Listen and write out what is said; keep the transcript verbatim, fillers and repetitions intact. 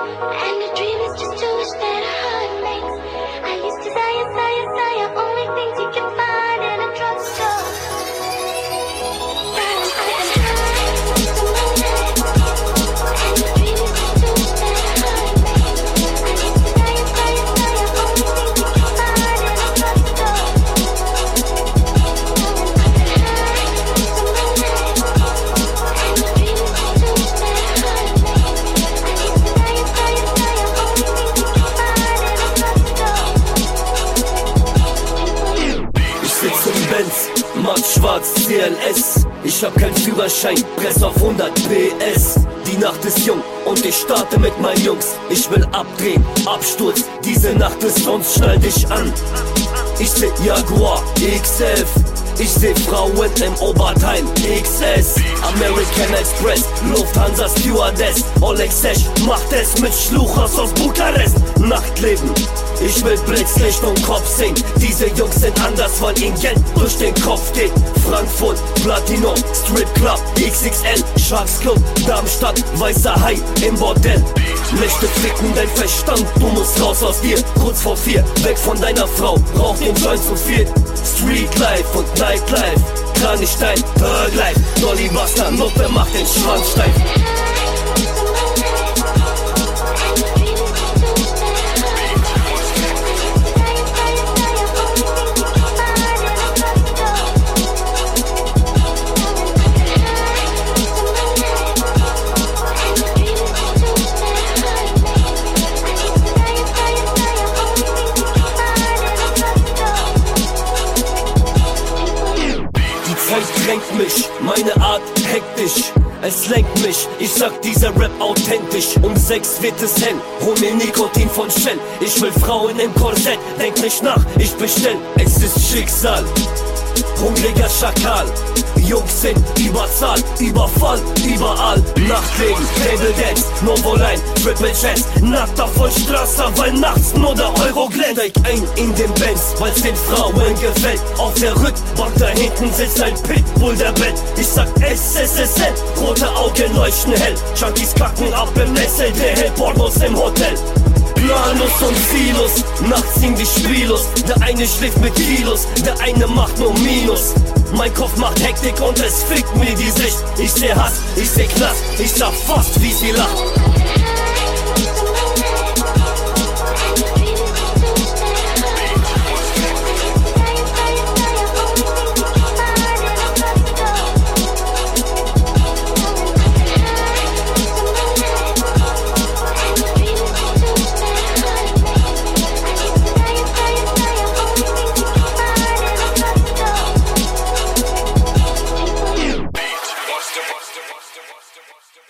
And the dream is just to wish that a heart makes. I used to desire, desire, desire only things you can find in a drugstore. Now I'm high with the moonlight. And the dream is just to wish that a heart makes. I used to desire, desire, desire only things you can find in a drugstore. Matt schwarz, C L S. Ich hab keinen Führerschein, press auf hundert P S. Die Nacht ist jung und ich starte mit meinen Jungs. Ich will abdrehen, Absturz, diese Nacht ist sonst schnall dich an. Ich seh Jaguar, X elf. Ich seh Frauen im Oberteil, X S. American Express, Lufthansa Stewardess. Oleg Sesh macht es mit Schluchers aus Bukarest. Nachtleben, ich will Blitzlicht und Kopf singen. Diese Jungs sind anders, weil ihnen Geld durch den Kopf geht. Frankfurt, Platinum, Strip Club, X X L, Sharks Club, Darmstadt, Weißer Hai im Bordell. Nächte ficken dein Verstand, du musst raus aus dir. Kurz vor vier, weg von deiner Frau, rauch den Joint zu viel. Street Life und Nightlife, Kranichstein, Thug Life. Dolly Buster, Nuppe macht den Schwanz steif. Lenkt mich, meine Art hektisch, es lenkt mich, ich sag dieser Rap authentisch. Um sechs wird es hell, hol mir Nikotin von Shell. Ich will Frauen im Korsett, denk nicht nach, ich bestell. Es ist Schicksal, hungriger Schakal. Jungs sind Überzahl, Überfall, überall. Nachtleben, Table Dance, Novoline, Triple Chess. Nackt auf Vollstraße, weil nachts nur der Euro glänzt. Steig ein in den Benz, weil's den Frauen gefällt. Auf der Rückbank da hinten sitzt ein Pitbull der Bett. Ich sag S S S L, rote Augen leuchten hell. Junkies kacken ab im S L, der hält Pornos im Hotel. Planus und Silos, nachts sind die spiellos. Der eine schläft mit Kilos, der eine macht nur Minus. Mein Kopf macht Hektik und es fickt mir die Sicht. Ich seh Hass, ich seh Knast, ich sag fast wie sie lacht. Monster, monster, monster, monster, monster.